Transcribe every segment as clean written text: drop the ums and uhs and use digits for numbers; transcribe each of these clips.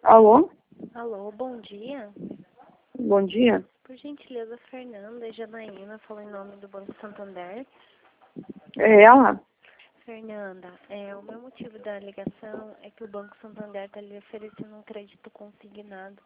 Alô? Alô, bom dia. Bom dia. Por gentileza, Fernanda Janaína, fala em nome do Banco Santander. É ela? Fernanda, o meu motivo da ligação é que o Banco Santander está lhe oferecendo um crédito consignado,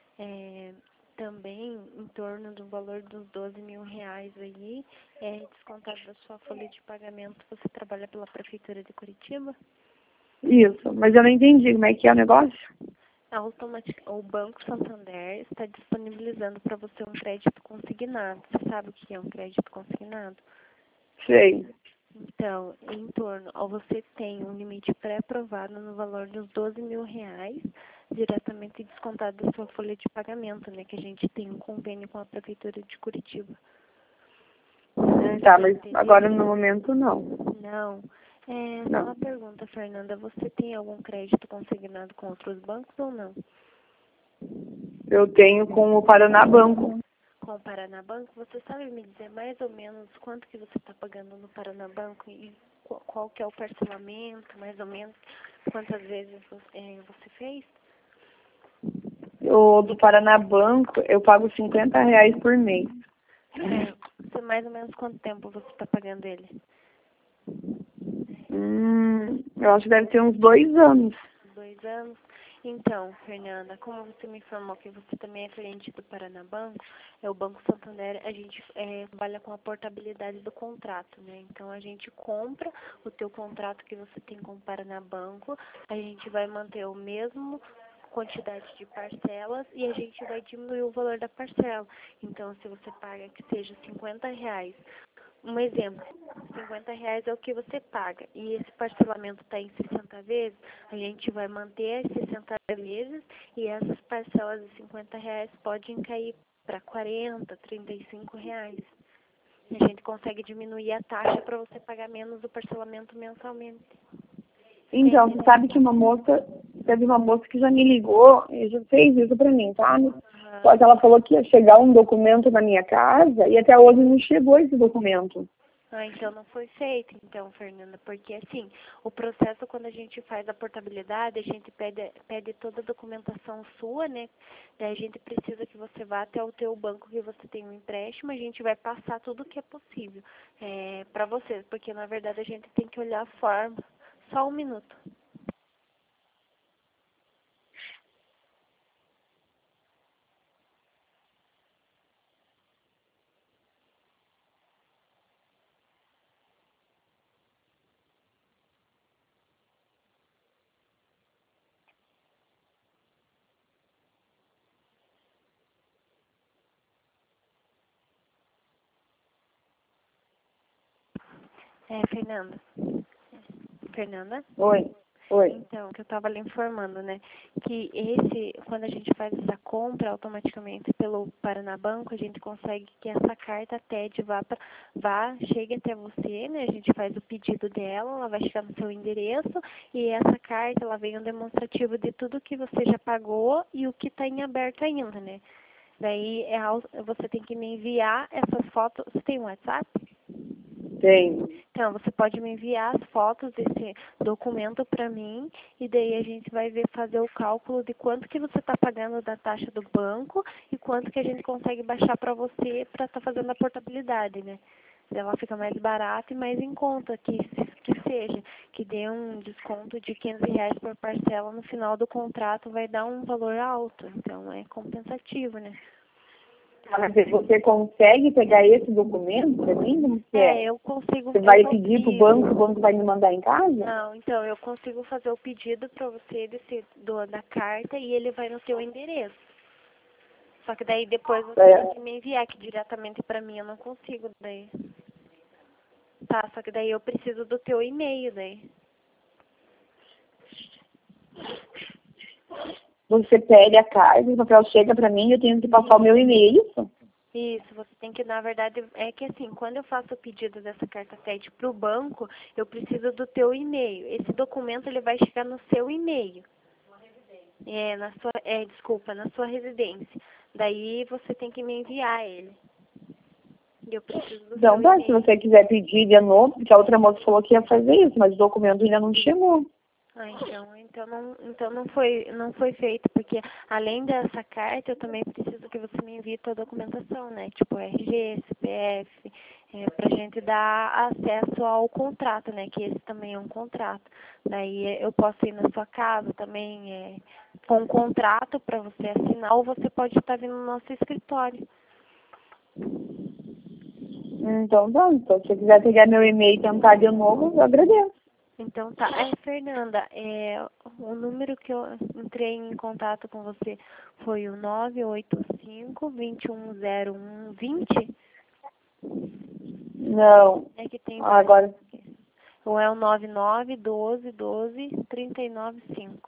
também em torno do valor dos R$ 12.000 aí, descontado da sua folha de pagamento. Você trabalha pela Prefeitura de Curitiba? Isso, mas eu não entendi como é que é o negócio. O Banco Santander está disponibilizando para você um crédito consignado. Você sabe o que é um crédito consignado? Sei. Então, você tem um limite pré-aprovado no valor dos R$ 12.000, diretamente descontado da sua folha de pagamento, né? Que a gente tem um convênio com a Prefeitura de Curitiba. Tá, mas agora no momento não. Não. Só Não. uma pergunta, Fernanda. Você tem algum crédito consignado com outros bancos ou não? Eu tenho com o Paraná Banco. Com o Paraná Banco, você sabe me dizer mais ou menos quanto que você está pagando no Paraná Banco e qual que é o parcelamento, mais ou menos, quantas vezes você fez? O do Paraná Banco, eu pago R$ 50 por mês. Mais ou menos quanto tempo você está pagando ele? Eu acho que deve ter uns 2 anos. 2 anos? Então, Fernanda, como você me informou que você também é cliente do Paraná Banco, o Banco Santander, a gente trabalha com a portabilidade do contrato, né? Então, a gente compra o teu contrato que você tem com o Paraná Banco, a gente vai manter o mesmo quantidade de parcelas e a gente vai diminuir o valor da parcela. Então, se você paga que seja R$ 50, um exemplo, R$ 50 é o que você paga e esse parcelamento está em 60 vezes, a gente vai manter as 60 vezes e essas parcelas de R$ 50 podem cair para R$ 40, R$ 35. A gente consegue diminuir a taxa para você pagar menos o parcelamento mensalmente. Então, você sabe que teve uma moça que já me ligou e já fez isso pra mim, sabe? Só que ela falou que ia chegar um documento na minha casa e até hoje não chegou esse documento. Então não foi feito, então, Fernanda, porque assim, o processo quando a gente faz a portabilidade, a gente pede toda a documentação sua, né? Daí a gente precisa que você vá até o teu banco que você tem um empréstimo, a gente vai passar tudo o que é possível para você, porque na verdade a gente tem que olhar a forma. Só um minuto. Fernanda. Fernanda? Oi. Então, que eu estava lhe informando, né, que quando a gente faz essa compra automaticamente pelo Paraná Banco, a gente consegue que essa carta TED chegue até você, né, a gente faz o pedido dela, ela vai chegar no seu endereço e essa carta, ela vem um demonstrativo de tudo que você já pagou e o que está em aberto ainda, né. Daí, você tem que me enviar essas fotos. Você tem um WhatsApp? Tenho. Então, você pode me enviar as fotos desse documento para mim e daí a gente vai fazer o cálculo de quanto que você está pagando da taxa do banco e quanto que a gente consegue baixar para você para estar fazendo a portabilidade, né? Ela fica mais barata e mais em conta que seja, que dê um desconto de R$ 15 por parcela no final do contrato, vai dar um valor alto, então é compensativo, né? Mas você consegue pegar esse documento para mim? Como que é? Eu consigo. Você vai pedir para o banco vai me mandar em casa? Não, então eu consigo fazer o pedido para você da carta e ele vai no seu endereço. Só que daí depois você tem que me enviar, que diretamente para mim eu não consigo daí. Tá, só que daí eu preciso do teu e-mail daí. Você pede a carta, o papel chega para mim e eu tenho que passar o meu e-mail, isso? Isso, você tem que, na verdade, é que assim, quando eu faço o pedido dessa carta TED para o banco, eu preciso do teu e-mail. Esse documento, ele vai chegar no seu e-mail. Na sua residência. Daí você tem que me enviar ele. Eu preciso do seu Se você quiser pedir de novo, porque a outra moça falou que ia fazer isso, mas o documento ainda não chegou. Então não foi feito, porque além dessa carta, eu também preciso que você me envie toda a documentação, né? Tipo RG, CPF, pra gente dar acesso ao contrato, né? Que esse também é um contrato. Daí eu posso ir na sua casa também com um contrato para você assinar, ou você pode estar vindo no nosso escritório. Então tá, então se você quiser pegar meu e-mail e tentar de novo, eu agradeço. Então tá. Fernanda, o número que eu entrei em contato com você foi o 985-210120? Não, É que tem vários. agora, Ou é o 99-12-12-395?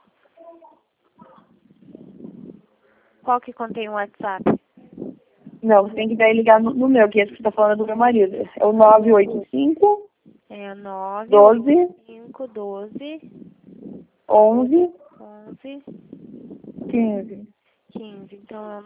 Qual que contém o WhatsApp? não, você tem que daí ligar no meu, que esse que você tá falando é do meu marido. É o 985 É 12 985-12 11 11 15. 15. Então é o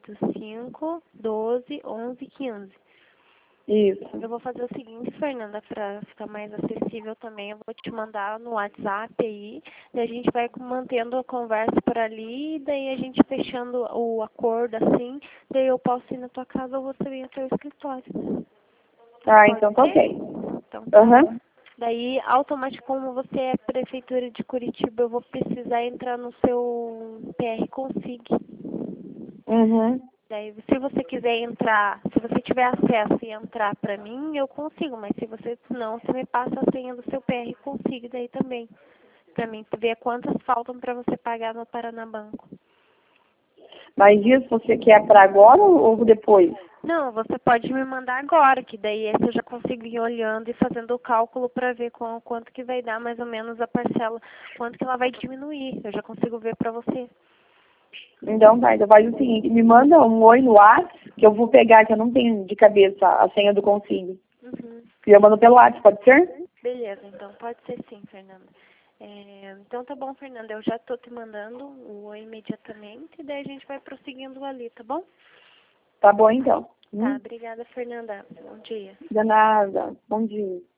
985-12-11-15. Isso. Eu vou fazer o seguinte, Fernanda, para ficar mais acessível também, eu vou te mandar no WhatsApp aí, daí a gente vai mantendo a conversa por ali, daí a gente fechando o acordo assim, daí eu posso ir na tua casa ou você vem até o escritório. Ah, então tá ok. Então, tá. Aham. Daí, automaticamente, como você é Prefeitura de Curitiba, eu vou precisar entrar no seu PR Consig. Uhum. Daí, se você quiser entrar, se você tiver acesso e entrar para mim, eu consigo, mas se você não, você me passa a senha do seu PR Consig daí também, para mim ver quantas faltam para você pagar no Paranabanco. Mas isso você quer para agora ou depois? Não, você pode me mandar agora, que daí esse eu já consigo ir olhando e fazendo o cálculo para ver quanto que vai dar mais ou menos a parcela, quanto que ela vai diminuir. Eu já consigo ver para você. Então tá, então faz o seguinte, me manda um oi no WhatsApp, que eu vou pegar, que eu não tenho de cabeça a senha do Consigo. Uhum. E eu mando pelo WhatsApp, pode ser? Beleza, então pode ser sim, Fernanda. Então tá bom, Fernanda, eu já tô te mandando o oi imediatamente, e daí a gente vai prosseguindo ali, tá bom? Tá bom então. Tá, obrigada, Fernanda. Bom dia. De nada. Bom dia.